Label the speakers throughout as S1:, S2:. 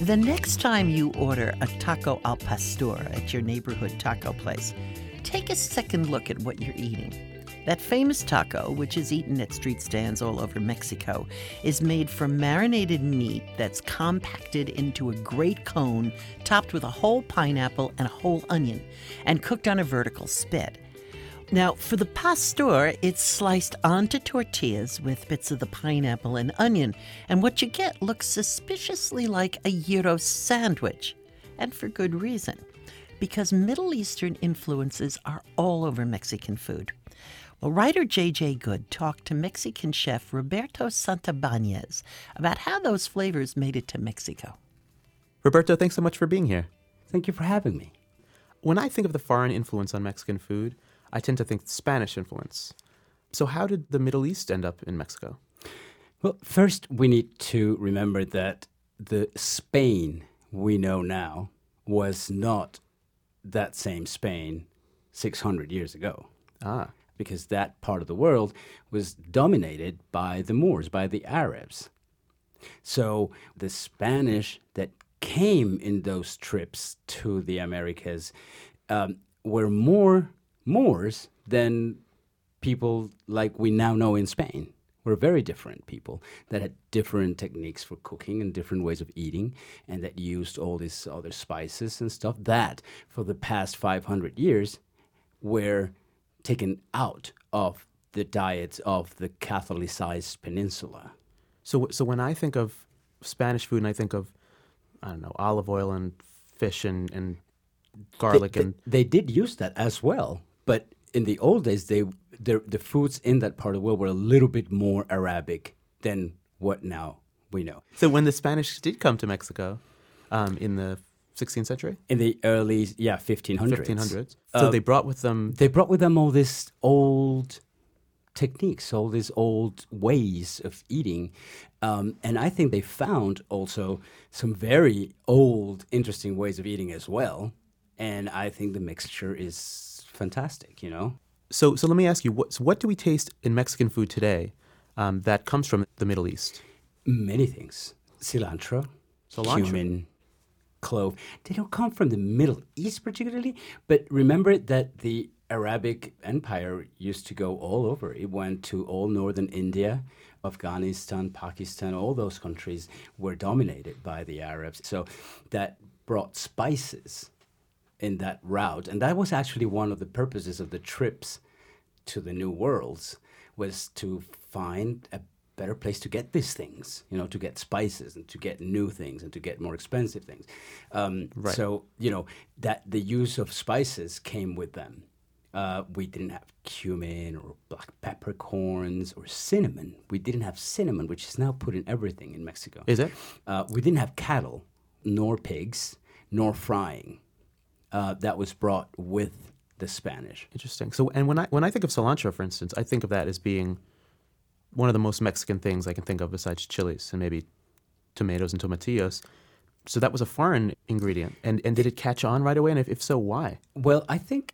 S1: The next time you order a taco al pastor at your neighborhood taco place, take a second look at what you're eating. That famous taco, which is eaten at street stands all over Mexico, is made from marinated meat that's compacted into a great cone topped with a whole pineapple and a whole onion and cooked on a vertical spit. Now, for the pastor, it's sliced onto tortillas with bits of the pineapple and onion, and what you get looks suspiciously like a gyro sandwich. And for good reason, because Middle Eastern influences are all over Mexican food. Well, writer J.J. Good talked to Mexican chef Roberto Santabanez about how those flavors made it to Mexico.
S2: Roberto, thanks so much for being here.
S3: Thank you for having me.
S2: When I think of the foreign influence on Mexican food, I tend to think Spanish influence. So how did the Middle East end up in Mexico?
S3: Well, first we need to remember that the Spain we know now was not that same Spain 600 years ago. Because that part of the world was dominated by the Moors, by the Arabs. So the Spanish that came in those trips to the Americas were more Moors than people like we now know in Spain. Were very different people that had different techniques for cooking and different ways of eating, and that used all these other spices and stuff that for the past 500 years were taken out of the diets of the Catholicized peninsula.
S2: So when I think of Spanish food and I think of, I don't know, olive oil and fish and garlic
S3: They did use that as well, but in the old days, the foods in that part of the world were a little bit more Arabic than what now we know.
S2: So when the Spanish did come to Mexico in the 16th century?
S3: In the early, 1500s.
S2: So they brought with them...
S3: They brought with them all these old techniques, all these old ways of eating. And I think they found also some very old, interesting ways of eating as well. And I think the mixture is fantastic, you know?
S2: So let me ask you, what do we taste in Mexican food today that comes from the Middle East?
S3: Many things. Cilantro. Cumin, clove. They don't come from the Middle East particularly, but remember that the Arabic Empire used to go all over. It went to all northern India, Afghanistan, Pakistan. All those countries were dominated by the Arabs. So that brought spices in that route. And that was actually one of the purposes of the trips to the New Worlds, was to find a better place to get these things, you know, to get spices and to get new things and to get more expensive things.
S2: Right.
S3: So, you know, that the use of spices came with them. We didn't have cumin or black peppercorns or cinnamon. We didn't have cinnamon, which is now put in everything in Mexico.
S2: Is it?
S3: We didn't have cattle, nor pigs, nor frying. That was brought with the Spanish.
S2: Interesting. So, and when I think of cilantro, for instance, I think of that as being one of the most Mexican things I can think of besides chilies and maybe tomatoes and tomatillos. So that was a foreign ingredient. And did it catch on right away? And if so, why?
S3: Well, I think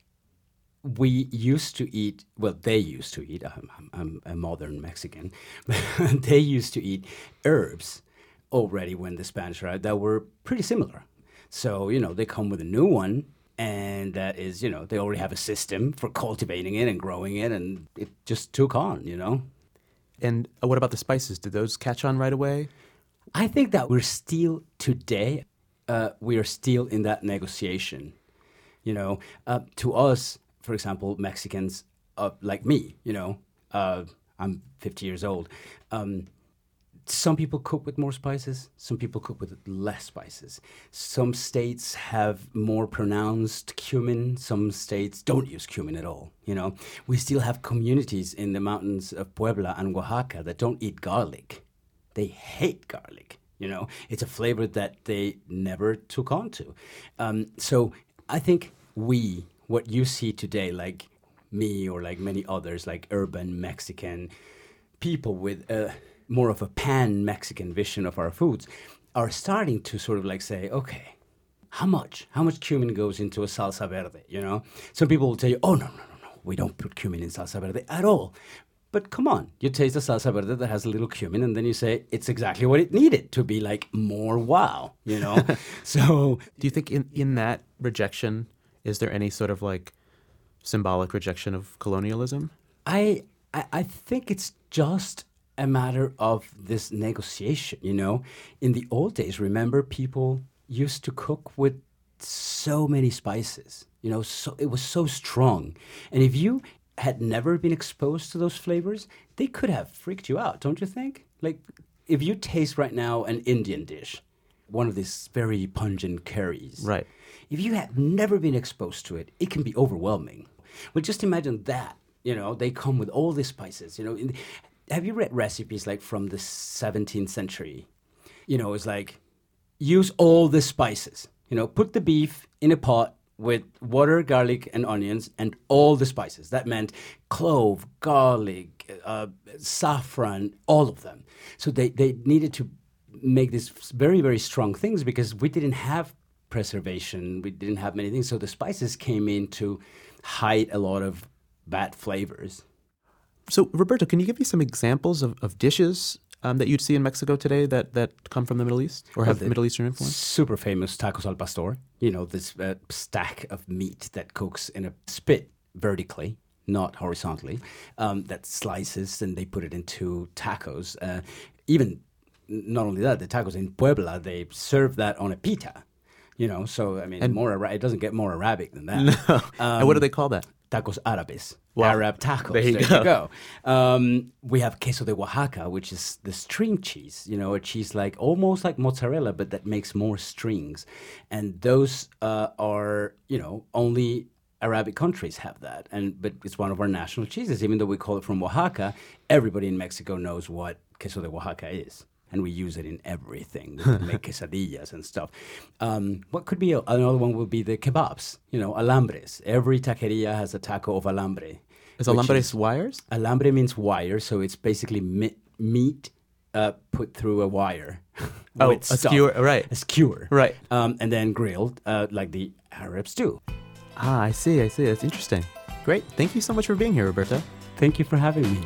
S3: we used to eat, well, they used to eat, I'm a modern Mexican, they used to eat herbs already when the Spanish arrived that were pretty similar. So, you know, they come with a new one, and that is, you know, they already have a system for cultivating it and growing it, and it just took on, you know.
S2: And what about the spices? Did those catch on right away?
S3: I think that we're still, today, we are still in that negotiation. You know, to us, for example, Mexicans like me, you know, I'm 50 years old. Some people cook with more spices. Some people cook with less spices. Some states have more pronounced cumin. Some states don't use cumin at all. You know, we still have communities in the mountains of Puebla and Oaxaca that don't eat garlic. They hate garlic. You know, it's a flavor that they never took on to. So I think what you see today, like me or like many others, like urban Mexican people with more of a pan-Mexican vision of our foods, are starting to sort of like say, okay, how much cumin goes into a salsa verde, you know? Some people will tell you, oh, no, we don't put cumin in salsa verde at all. But come on, you taste the salsa verde that has a little cumin, and then you say it's exactly what it needed to be like more wow, you know? So
S2: Do you think in that rejection, is there any sort of like symbolic rejection of colonialism?
S3: I think it's just a matter of this negotiation, you know? In the old days, remember, people used to cook with so many spices, you know, so it was so strong. And if you had never been exposed to those flavors, they could have freaked you out, don't you think? Like, if you taste right now an Indian dish, one of these very pungent curries,
S2: Right.
S3: if you have never been exposed to it, it can be overwhelming. Well, just imagine that, you know, they come with all these spices, you know. Have you read recipes like from the 17th century? You know, it's like, use all the spices, you know, put the beef in a pot with water, garlic, and onions, and all the spices. That meant clove, garlic, saffron, all of them. So they needed to make these very, very strong things because we didn't have preservation. We didn't have many things. So the spices came in to hide a lot of bad flavors.
S2: So, Roberto, can you give me some examples of dishes that you'd see in Mexico today that come from the Middle East or have Middle Eastern influence?
S3: Super famous tacos al pastor. You know, this stack of meat that cooks in a spit vertically, not horizontally, that slices and they put it into tacos. Even not only that, the tacos in Puebla, they serve that on a pita. You know, so I mean, it doesn't get more Arabic than that.
S2: No. And what do they call that?
S3: Tacos árabes.
S2: Wow.
S3: Arab tacos.
S2: There you go.
S3: We have queso de Oaxaca, which is the string cheese, you know, a cheese like almost like mozzarella, but that makes more strings. And those are, you know, only Arabic countries have that. But it's one of our national cheeses. Even though we call it from Oaxaca, everybody in Mexico knows what queso de Oaxaca is. And we use it in everything. We can make quesadillas and stuff. What could be another one would be the kebabs, you know, alambres. Every taqueria has a taco of alambre.
S2: Is alambres wires?
S3: Alambre means wire, so it's basically meat put through a wire.
S2: Oh, a skewer, right.
S3: A skewer.
S2: Right.
S3: And then grilled like the Arabs do.
S2: Ah, I see. That's interesting. Great. Thank you so much for being here, Roberto.
S3: Thank you for having me.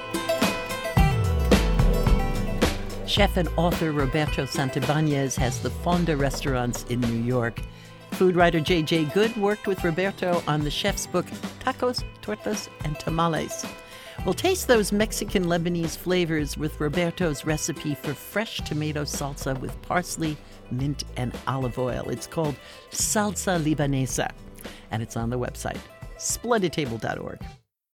S1: Chef and author Roberto Santibanez has the Fonda restaurants in New York. Food writer J.J. Good worked with Roberto on the chef's book Tacos, Tortas, and Tamales. We'll taste those Mexican-Lebanese flavors with Roberto's recipe for fresh tomato salsa with parsley, mint, and olive oil. It's called Salsa Libanesa, and it's on the website, splendidtable.org.